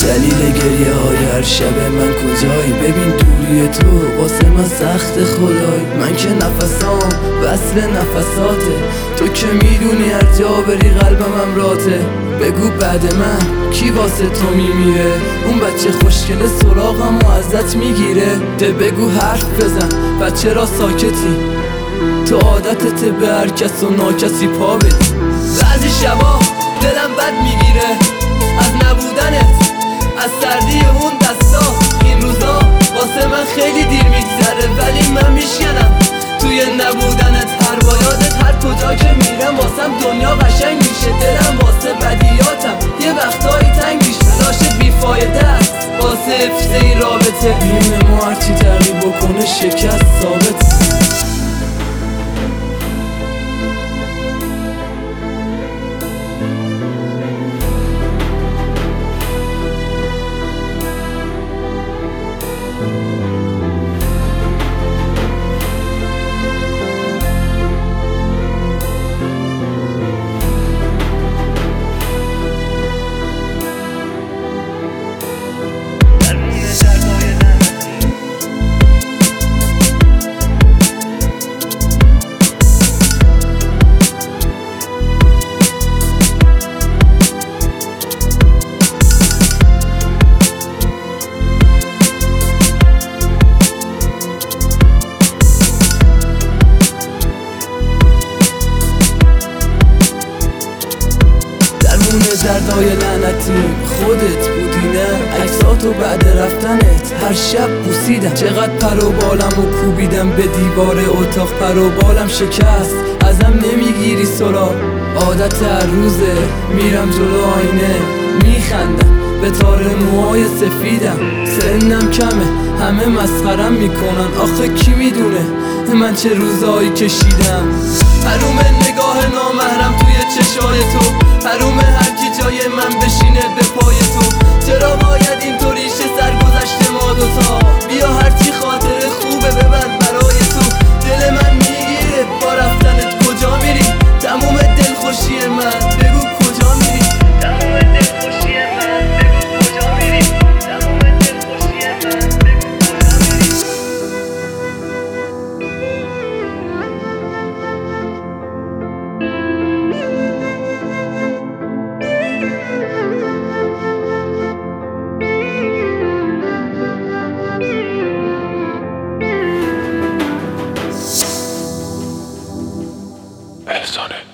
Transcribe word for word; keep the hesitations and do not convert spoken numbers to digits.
دلیل گریه های هر شب من کجایی؟ ببین دوری تو واسه من سخت خدای. من که نفسام وصل نفساته، تو که میدونی هر جا بری قلبم امراته. بگو بعد من کی واسه تو میمیره؟ اون بچه خوشگل سراغم و ازت میگیره. ده بگو حرف بزن بچه را ساکتی، تو عادتت به هر کس و ناکسی پا بدی. بعضی شبا دلم بد میگیره از نبودنت، از سردی اون دستا. این روزا واسه من خیلی دیر میگذره، ولی من میشکنم توی نبودنت. هر با یادت هر کجا که میرم واسم دنیا قشنگ میشه. دلم واسه بدیاتم یه وقتایی تنگ میشه. تلاشت بیفایده است واسه حفظ این رابطه. بیم ما هرچی تغییر بکنه شکست ثابت. دردای لعنتی خودت بودی نه؟ عکساتو بعد رفتنت هر شب بوسیدم. چقدر پر و بالم و کوبیدم به دیوار اتاق، پر و بالم شکست ازم نمیگیری سراغ. عادت هر روزه میرم جلو آینه میخندم به تار موهای سفیدم. سنم کمه همه مسخرم میکنن، آخه کی میدونه من چه روزایی کشیدم. حروم نگاه نامحرم توی چشای تو، حروم هر کی جای من بشینه به پای تو. چرا باید اینطوری شه سرگذشت ما دوتا؟ بیا هرچی خاطر خوبه ببر برای تو. دل من میگیره با رفتنت کجا میری؟ تموم دلخوشی من بگو کجا میری؟ تموم دلخوشی من بگو کجا میری؟ تموم دلخوشی من بگو کجا میری؟ Personne.